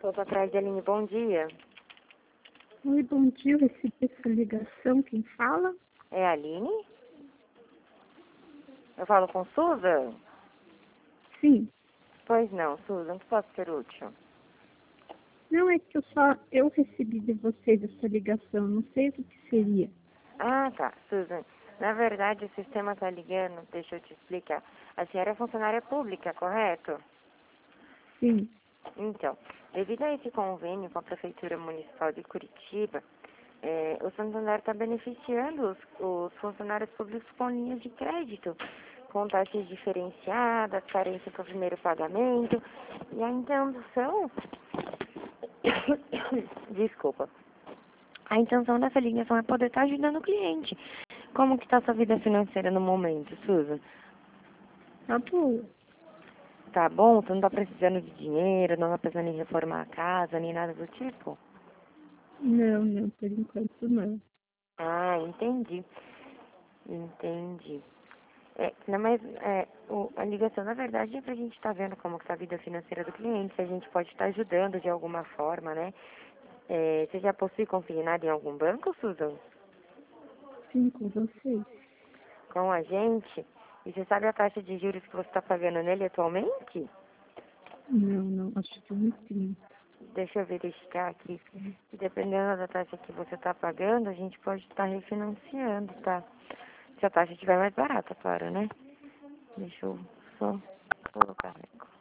Desculpa atrás, Aline, bom dia. Oi, bom dia, eu recebi essa ligação, quem fala? É a Aline? Eu falo com Susan? Sim. Pois não, Susan, que posso ser útil? Não, é que eu recebi de vocês essa ligação, não sei o que seria. Ah, tá, Susan. Na verdade, o sistema tá ligando, deixa eu te explicar. A senhora é funcionária pública, correto? Sim. Então, devido a esse convênio com a Prefeitura Municipal de Curitiba, o Santander está beneficiando os funcionários públicos com linhas de crédito, com taxas diferenciadas, carência para o primeiro pagamento, e a intenção... Desculpa. A intenção dessa ligação é poder estar ajudando o cliente. Como que está a sua vida financeira no momento, Susan? Tá boa. Tá bom? Você não está precisando de dinheiro, não está precisando em reformar a casa, nem nada do tipo? Não, por enquanto não. Ah, entendi. Entendi. Não, mas a ligação, na verdade, é pra gente estar vendo como que tá a vida financeira do cliente, se a gente pode estar ajudando de alguma forma, né? Você já possui consignado em algum banco, Susan? Sim, com vocês. Com a gente? E você sabe a taxa de juros que você está pagando nele atualmente? Não, acho que não tenho. Deixa eu verificar aqui. E dependendo da taxa que você está pagando, a gente pode estar refinanciando, tá? Se a taxa estiver mais barata, claro, né? Deixa eu só colocar.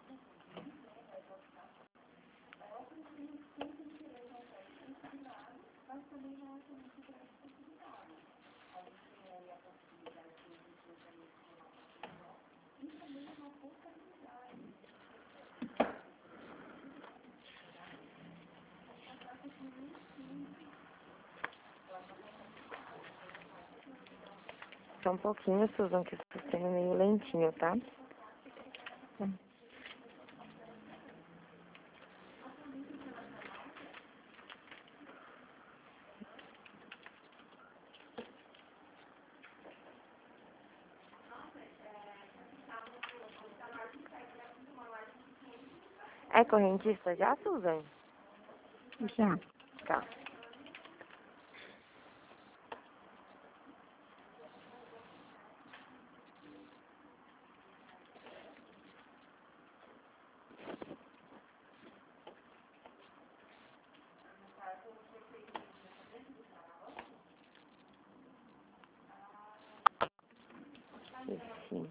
Só um pouquinho, Susan, que o sistema é meio lentinho, tá? Tá. É correntista já, Susan? Já. Tá. Sim.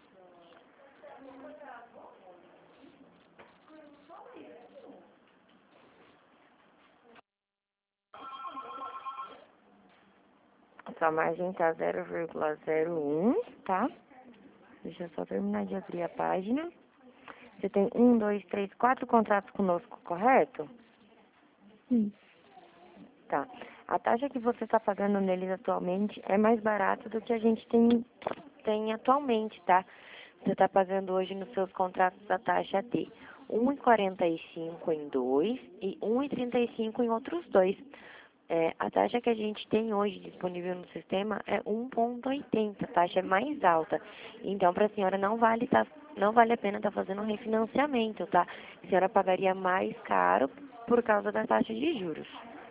Sua margem tá 0,01, tá? Deixa eu só terminar de abrir a página. Você tem 4 contratos conosco, correto? Sim. Tá. A taxa que você está pagando neles atualmente é mais barata do que a gente tem atualmente, tá? Você está pagando hoje nos seus contratos a taxa de 1,45 em dois e 1,35 em outros dois. A taxa que a gente tem hoje disponível no sistema é 1,80, a taxa é mais alta. Então, para a senhora não vale a pena estar fazendo um refinanciamento, tá? A senhora pagaria mais caro por causa da taxa de juros.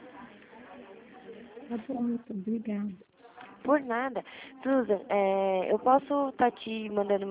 Tá bom, muito obrigada. Por nada. Susan, eu posso estar te mandando